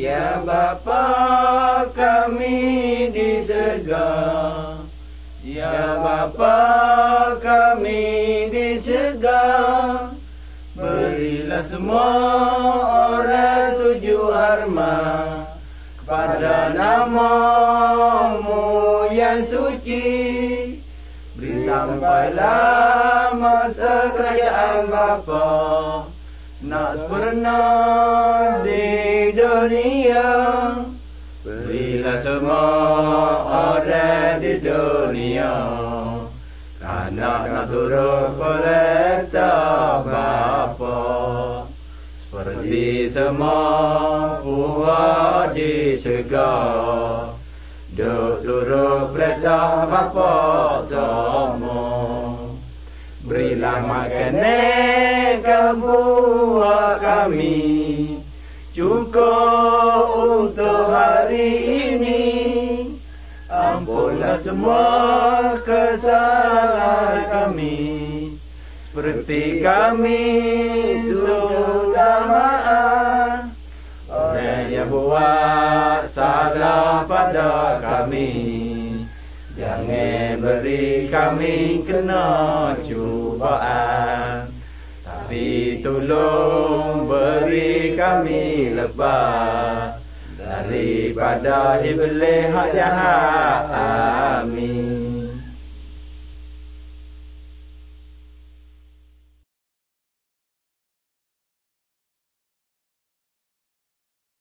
Ya Bapa kami di surga, Ya Bapa kami di surga, berilah semua orang tuju hormat kepada nama-Mu yang suci. Beri sampailah masa kerajaan Bapa nak sempurna di dunia. Berilah semua orang di dunia nak turut perintah Bapa, seperti semua buah di syurga duk turut perintah Bapa semua. Berilah makanan ke buah kami cukup untuk hari ini. Ampunlah semua kesalahan kami, seperti kami sudah maaf orang yang buat salah pada kami. Jangan beri kami kena cubaan, tapi tolong beri kami lepas daripada iblis hak jahat